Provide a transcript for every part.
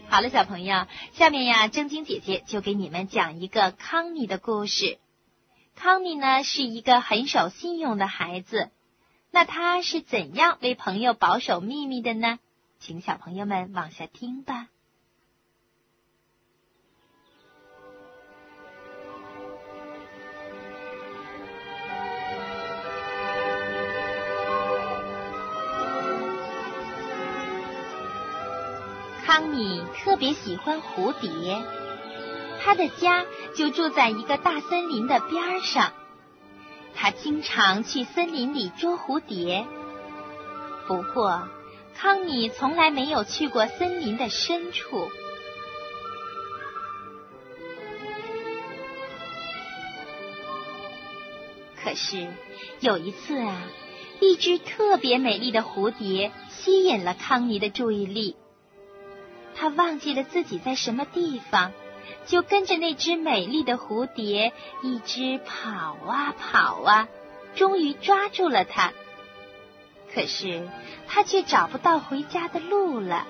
好了，小朋友，下面呀，正晶姐姐就给你们讲一个康妮的故事。康妮呢是一个很守信用的孩子，那他是怎样为朋友保守秘密的呢？请小朋友们往下听吧。康妮特别喜欢蝴蝶，他的家就住在一个大森林的边上。他经常去森林里捉蝴蝶。不过，康妮从来没有去过森林的深处。可是有一次啊，一只特别美丽的蝴蝶吸引了康妮的注意力。他忘记了自己在什么地方，就跟着那只美丽的蝴蝶一直跑啊跑啊，终于抓住了它。可是他却找不到回家的路了。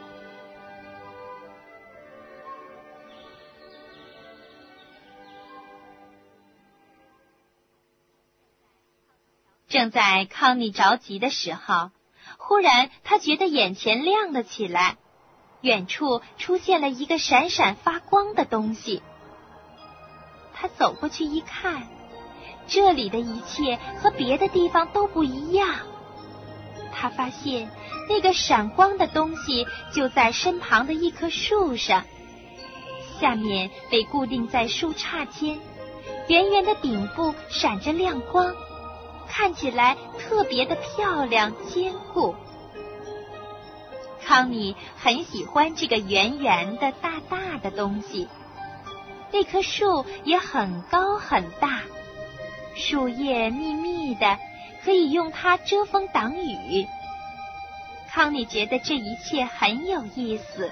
正在康妮着急的时候，忽然他觉得眼前亮了起来。远处出现了一个闪闪发光的东西。他走过去一看，这里的一切和别的地方都不一样。他发现那个闪光的东西就在身旁的一棵树上，下面被固定在树杈间，圆圆的顶部闪着亮光，看起来特别的漂亮坚固。康妮很喜欢这个圆圆的大大的东西。那棵树也很高很大，树叶密密的，可以用它遮风挡雨。康妮觉得这一切很有意思。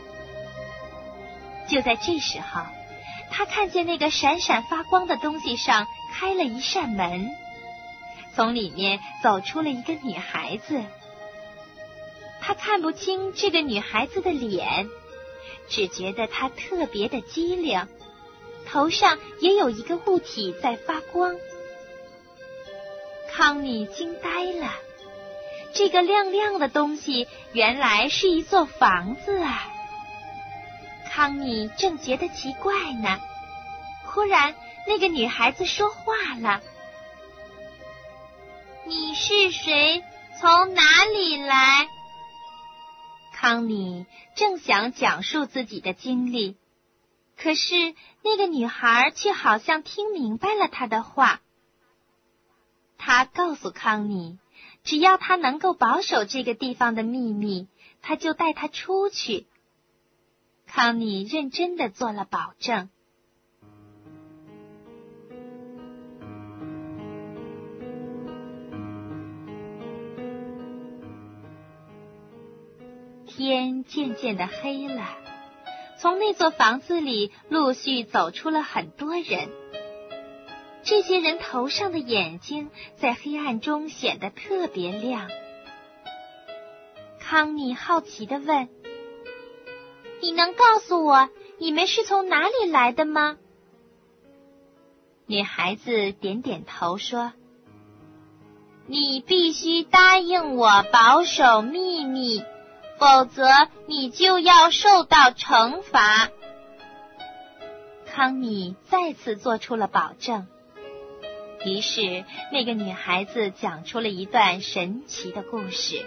就在这时候，他看见那个闪闪发光的东西上开了一扇门，从里面走出了一个女孩子。他看不清这个女孩子的脸，只觉得她特别的机灵，头上也有一个物体在发光。康妮惊呆了，这个亮亮的东西原来是一座房子啊！康妮正觉得奇怪呢，忽然那个女孩子说话了：“你是谁？从哪里来？”康妮正想讲述自己的经历，可是那个女孩却好像听明白了她的话。她告诉康妮，只要她能够保守这个地方的秘密，她就带她出去。康妮认真地做了保证。天渐渐的黑了，从那座房子里陆续走出了很多人。这些人头上的眼睛在黑暗中显得特别亮。康妮好奇地问：“你能告诉我，你们是从哪里来的吗？”女孩子点点头说：“你必须答应我保守秘密，否则你就要受到惩罚。”康妮再次做出了保证。于是那个女孩子讲出了一段神奇的故事。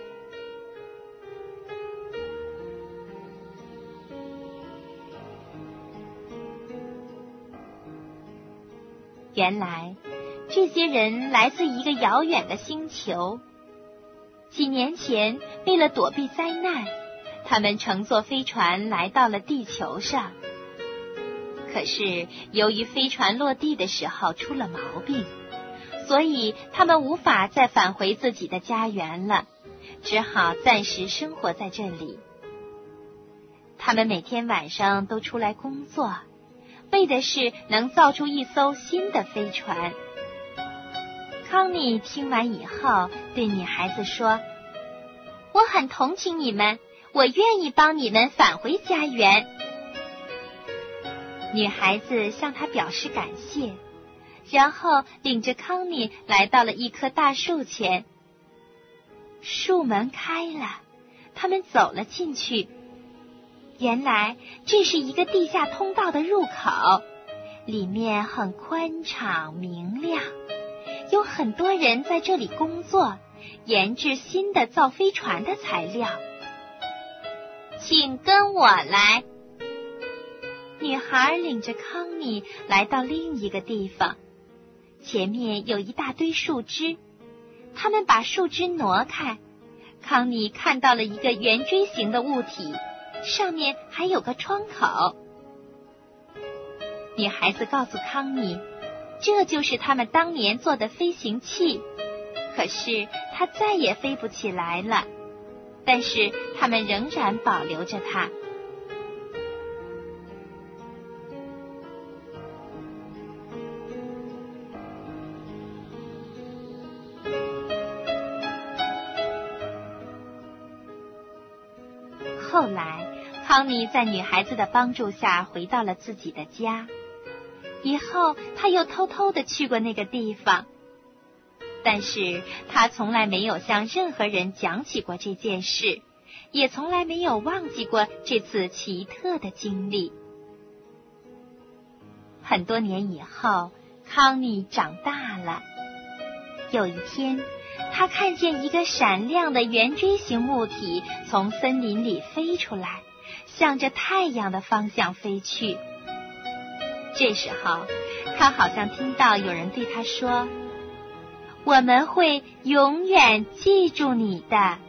原来这些人来自一个遥远的星球。几年前，为了躲避灾难，他们乘坐飞船来到了地球上。可是由于飞船落地的时候出了毛病，所以他们无法再返回自己的家园了，只好暂时生活在这里。他们每天晚上都出来工作，为的是能造出一艘新的飞船。康妮听完以后，对女孩子说：“我很同情你们， 我愿意帮你们返回家园。女孩子向他表示感谢，然后领着康妮来到了一棵大树前。树门开了，他们走了进去。原来这是一个地下通道的入口，里面很宽敞明亮，有很多人在这里工作，研制新的造飞船的材料。请跟我来。女孩领着康妮来到另一个地方，前面有一大堆树枝，他们把树枝挪开，康妮看到了一个圆锥形的物体，上面还有个窗口。女孩子告诉康妮，这就是他们当年做的飞行器，可是它再也飞不起来了，但是他们仍然保留着它。后来，康妮在女孩子的帮助下回到了自己的家。以后，他又偷偷地去过那个地方，但是他从来没有向任何人讲起过这件事，也从来没有忘记过这次奇特的经历。很多年以后，康妮长大了。有一天，他看见一个闪亮的圆锥形物体从森林里飞出来，向着太阳的方向飞去。这时候，他好像听到有人对他说：“我们会永远记住你的。”